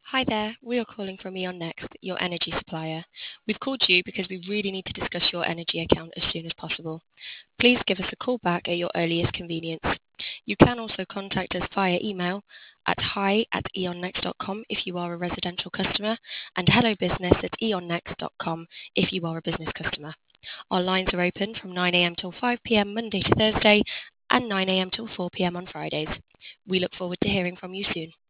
Hi there, we are calling from E.ON Next, your energy supplier. We've called you because we really need to discuss your energy account as soon as possible. Please give us a call back at your earliest convenience. You can also contact us via email at hi@eonnext.com if you are a residential customer and hellobusiness@eonnext.com if you are a business customer. Our lines are open from 9am till 5pm Monday to Thursday and 9am till 4pm on Fridays. We look forward to hearing from you soon.